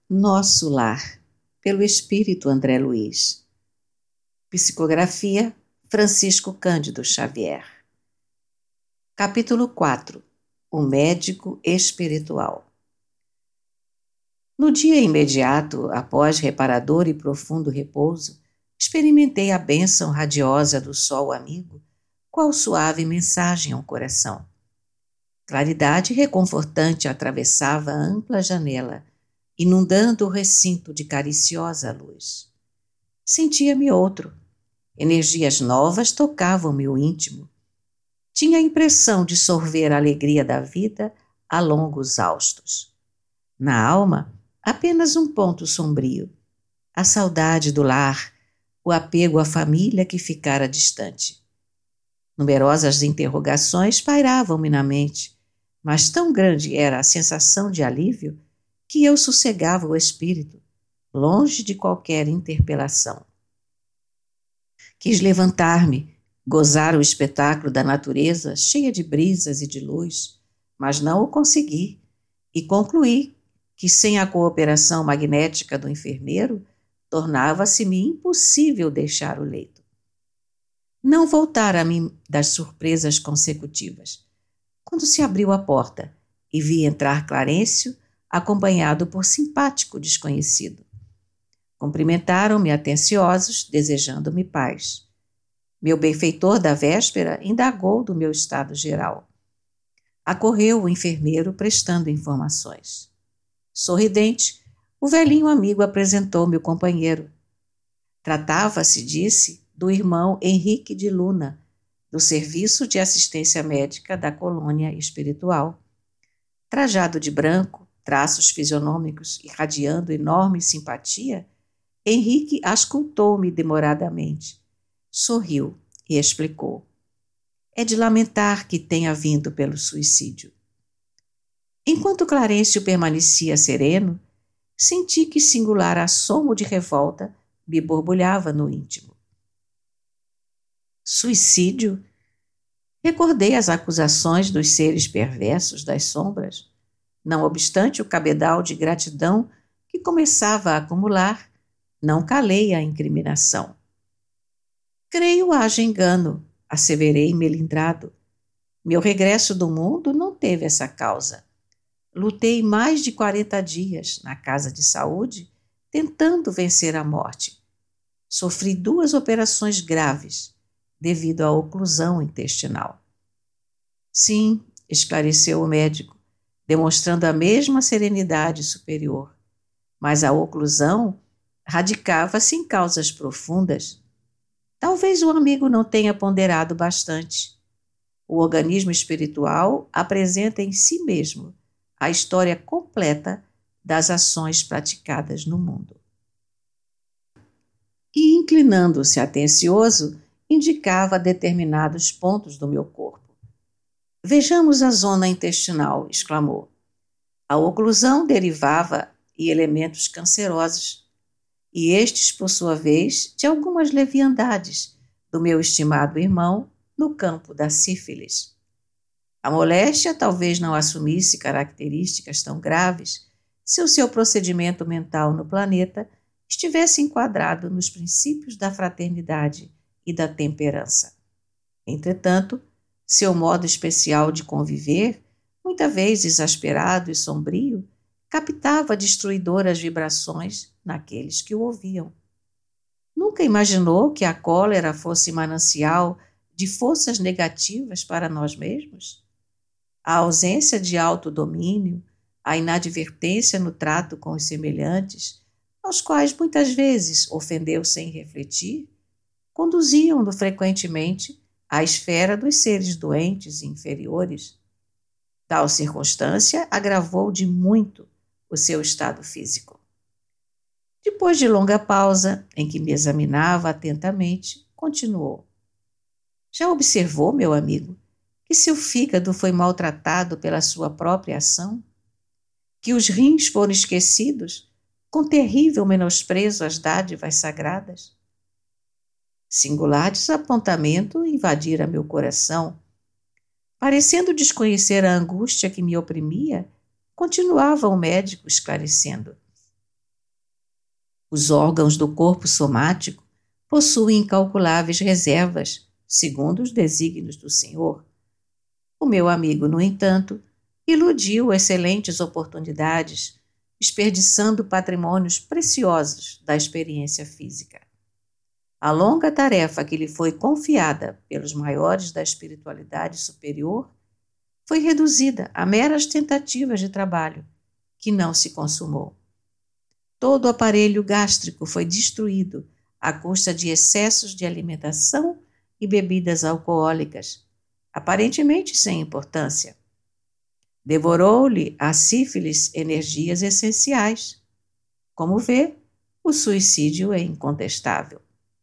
Nosso Lar, pelo Espírito André Luiz. Psicografia Francisco Cândido Xavier. Capítulo 4. O médico espiritual. No dia imediato, após reparador e profundo repouso, experimentei a bênção radiosa do sol amigo, qual suave mensagem ao coração. Claridade reconfortante atravessava a ampla janela, inundando o recinto de cariciosa luz. Sentia-me outro. Energias novas tocavam meu íntimo. Tinha a impressão de sorver a alegria da vida a longos haustos. Na alma, apenas um ponto sombrio. A saudade do lar, o apego à família que ficara distante. Numerosas interrogações pairavam-me na mente, mas tão grande era a sensação de alívio que eu sossegava o espírito, longe de qualquer interpelação. Quis levantar-me, gozar o espetáculo da natureza cheia de brisas e de luz, mas não o consegui, e concluí que sem a cooperação magnética do enfermeiro, tornava-se-me impossível deixar o leito. Não voltara a mim das surpresas consecutivas, quando se abriu a porta e vi entrar Clarencio, acompanhado por simpático desconhecido. Cumprimentaram-me atenciosos, desejando-me paz. Meu benfeitor da véspera indagou do meu estado geral. Acorreu o enfermeiro prestando informações. Sorridente, o velhinho amigo apresentou-me o companheiro. Tratava-se, disse, do irmão Henrique de Luna, do Serviço de Assistência Médica da Colônia Espiritual. Trajado de branco, traços fisionômicos irradiando enorme simpatia, Henrique auscultou-me demoradamente. Sorriu e explicou. É de lamentar que tenha vindo pelo suicídio. Enquanto Clarencio permanecia sereno, senti que singular assomo de revolta me borbulhava no íntimo. Suicídio? Recordei as acusações dos seres perversos das sombras. Não obstante o cabedal de gratidão que começava a acumular, não calei a incriminação. Creio haja engano, asseverei melindrado. Meu regresso do mundo não teve essa causa. Lutei mais de 40 dias na casa de saúde, tentando vencer a morte. Sofri 2 operações graves, devido à oclusão intestinal. Sim, esclareceu o médico, demonstrando a mesma serenidade superior. Mas a oclusão radicava-se em causas profundas. Talvez o amigo não tenha ponderado bastante. O organismo espiritual apresenta em si mesmo a história completa das ações praticadas no mundo. E, inclinando-se atencioso, indicava determinados pontos do meu corpo. Vejamos a zona intestinal, exclamou. A oclusão derivava de elementos cancerosos, e estes, por sua vez, de algumas leviandades do meu estimado irmão no campo da sífilis. A moléstia talvez não assumisse características tão graves se o seu procedimento mental no planeta estivesse enquadrado nos princípios da fraternidade e da temperança. Entretanto, seu modo especial de conviver, muitas vezes exasperado e sombrio, captava destruidoras vibrações naqueles que o ouviam. Nunca imaginou que a cólera fosse manancial de forças negativas para nós mesmos? A ausência de autodomínio, a inadvertência no trato com os semelhantes, aos quais muitas vezes ofendeu sem refletir, conduziam-no frequentemente à esfera dos seres doentes e inferiores. Tal circunstância agravou de muito o seu estado físico. Depois de longa pausa, em que me examinava atentamente, continuou. Já observou, meu amigo, que seu fígado foi maltratado pela sua própria ação? Que os rins foram esquecidos com terrível menosprezo às dádivas sagradas? Singular desapontamento invadira meu coração. Parecendo desconhecer a angústia que me oprimia, continuava o médico esclarecendo. Os órgãos do corpo somático possuem incalculáveis reservas, segundo os desígnios do Senhor. O meu amigo, no entanto, iludiu excelentes oportunidades, desperdiçando patrimônios preciosos da experiência física. A longa tarefa que lhe foi confiada pelos maiores da espiritualidade superior foi reduzida a meras tentativas de trabalho, que não se consumou. Todo o aparelho gástrico foi destruído à custa de excessos de alimentação e bebidas alcoólicas, aparentemente sem importância. Devorou-lhe a sífilis energias essenciais. Como vê, o suicídio é incontestável.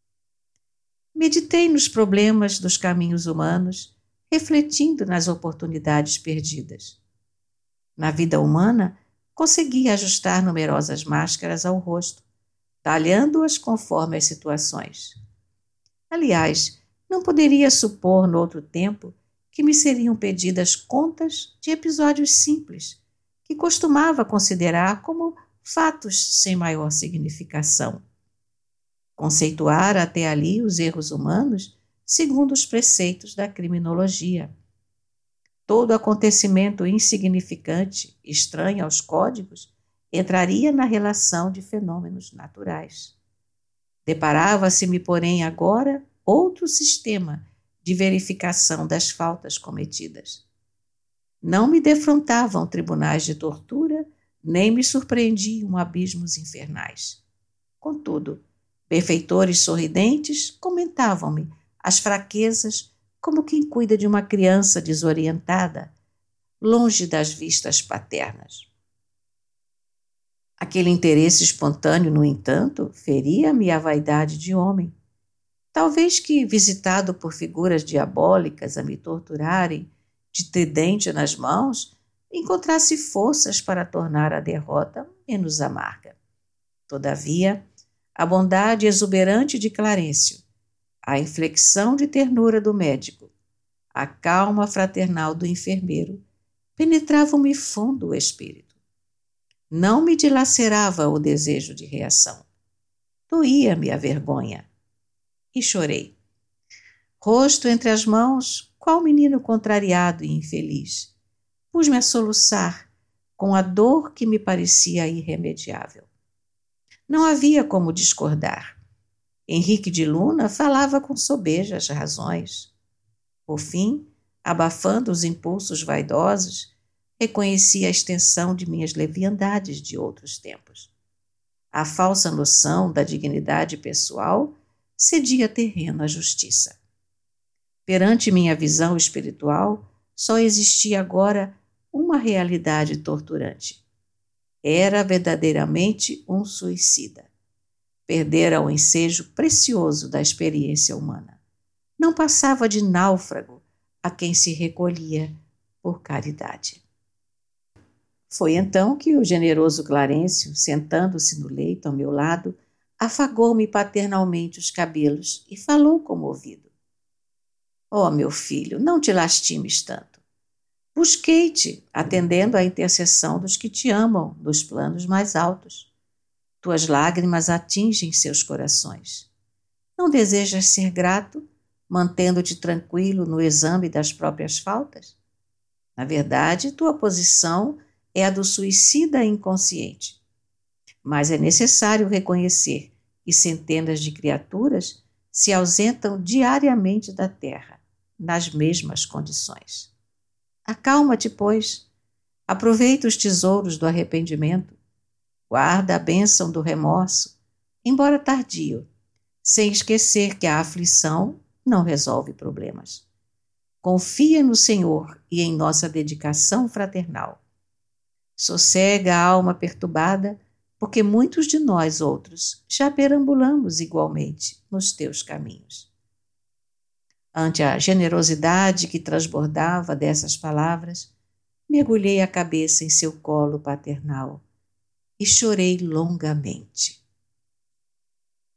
Meditei nos problemas dos caminhos humanos, refletindo nas oportunidades perdidas. Na vida humana, consegui ajustar numerosas máscaras ao rosto, talhando-as conforme as situações. Aliás, não poderia supor noutro tempo que me seriam pedidas contas de episódios simples, que costumava considerar como fatos sem maior significação. Conceituara até ali os erros humanos segundo os preceitos da criminologia. Todo acontecimento insignificante, estranho aos códigos, entraria na relação de fenômenos naturais. Deparava-se-me, porém, agora outro sistema de verificação das faltas cometidas. Não me defrontavam tribunais de tortura, nem me surpreendiam abismos infernais. Contudo, benfeitores sorridentes comentavam-me as fraquezas como quem cuida de uma criança desorientada, longe das vistas paternas. Aquele interesse espontâneo, no entanto, feria-me a vaidade de homem. Talvez que, visitado por figuras diabólicas a me torturarem, de tridente nas mãos, encontrasse forças para tornar a derrota menos amarga. Todavia, a bondade exuberante de Clarencio, a inflexão de ternura do médico, a calma fraternal do enfermeiro, penetravam-me fundo o espírito. Não me dilacerava o desejo de reação. Doía-me a vergonha. E chorei. Rosto entre as mãos, qual menino contrariado e infeliz. Pus-me a soluçar, com a dor que me parecia irremediável. Não havia como discordar. Henrique de Luna falava com sobejas razões. Por fim, abafando os impulsos vaidosos, reconheci a extensão de minhas leviandades de outros tempos. A falsa noção da dignidade pessoal cedia terreno à justiça. Perante minha visão espiritual, só existia agora uma realidade torturante. Era verdadeiramente um suicida. Perdera o ensejo precioso da experiência humana. Não passava de náufrago a quem se recolhia por caridade. Foi então que o generoso Clarencio, sentando-se no leito ao meu lado, afagou-me paternalmente os cabelos e falou comovido. Oh, meu filho, não te lastimes tanto. Busquei-te, atendendo à intercessão dos que te amam nos planos mais altos. Tuas lágrimas atingem seus corações. Não desejas ser grato, mantendo-te tranquilo no exame das próprias faltas? Na verdade, tua posição é a do suicida inconsciente. Mas é necessário reconhecer que centenas de criaturas se ausentam diariamente da terra, nas mesmas condições. Acalma-te, pois. Aproveita os tesouros do arrependimento. Guarda a bênção do remorso, embora tardio, sem esquecer que a aflição não resolve problemas. Confia no Senhor e em nossa dedicação fraternal. Sossega a alma perturbada, porque muitos de nós outros já perambulamos igualmente nos teus caminhos. Ante a generosidade que transbordava dessas palavras, mergulhei a cabeça em seu colo paternal e chorei longamente.